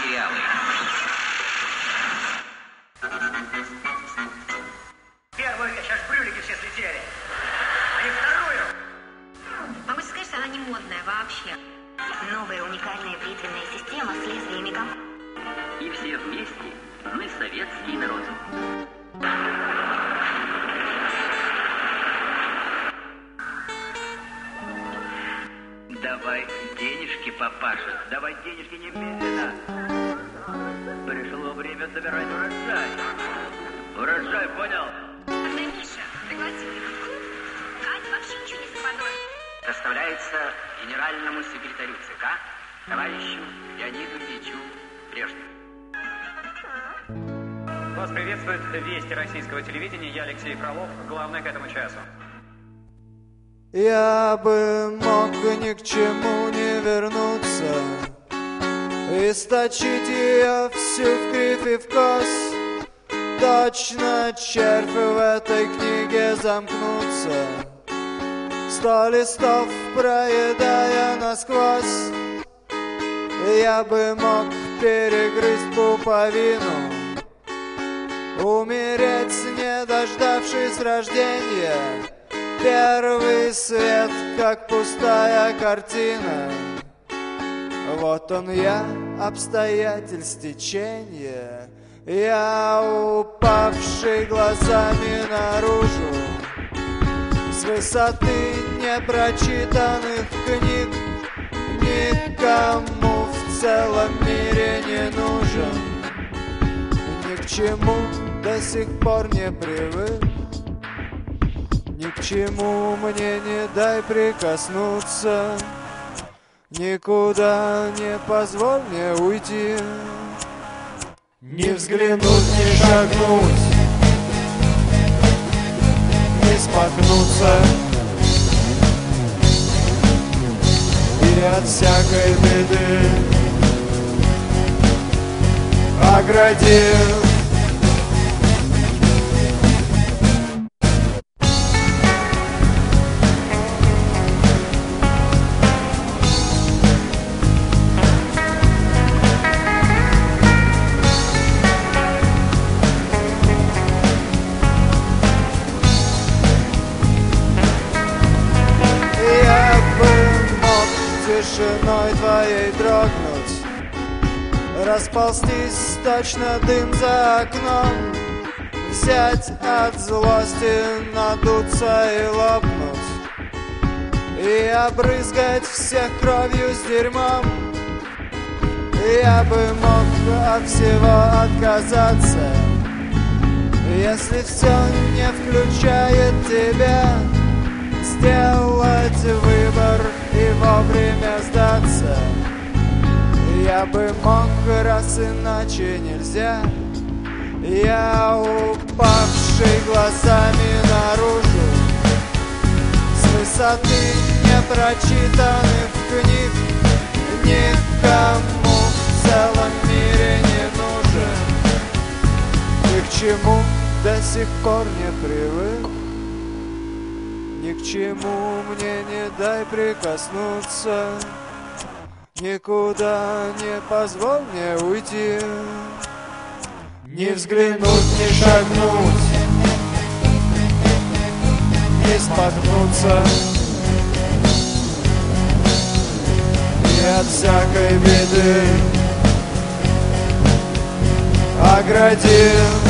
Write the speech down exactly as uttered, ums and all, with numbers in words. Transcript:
материалы. Первую вещь, аж брюлики все слетели. А не вторую. Могу сказать, что она не модная вообще. Новая уникальная бритвенная система с лезвиями ком... И все вместе мы советский народ. Давай денежки, папаша. Давай денежки немедленно. Пришло время собирать урожай. Урожай, понял? Когда Миша пригласил их в клуб, Кать вообще ничего не заподозрила. Доставляется генеральному секретарю ЦК, товарищу Леониду Ильичу Брежневу. Вас приветствует Вести российского телевидения. Я Алексей Фролов, главное к этому часу. Я бы мог ни к чему не вернуться, источить ее всю в кривь и в кос. Точно червь в этой книге замкнуться, сто листов проедая насквозь. Я бы мог перегрызть пуповину, умереть, не дождавшись рождения. Первый свет, как пустая картина. Вот он я, обстоятельств течения. Я, упавший глазами наружу, с высоты непрочитанных книг, никому в целом мире не нужен. Ни к чему до сих пор не привык, ни к чему мне не дай прикоснуться, никуда не позволь мне уйти, не взглянуть, не шагнуть, не споткнуться, и от всякой беды оградил. Тишиной твоей дрогнуть, расползтись точно дым за окном, взять от злости, надуться и лопнуть, и обрызгать всех кровью с дерьмом. Я бы мог от всего отказаться, если все не включает тебя, сделать выбор и вовремя сдаться. Я бы мог, раз иначе нельзя. Я, упавший глазами наружу, с высоты непрочитанных книг, никому в целом мире не нужен. Ни к чему до сих пор не привык, ни к чему мне не дай прикоснуться, никуда не позволь мне уйти, не взглянуть, не шагнуть, не споткнуться, и от всякой беды оградил.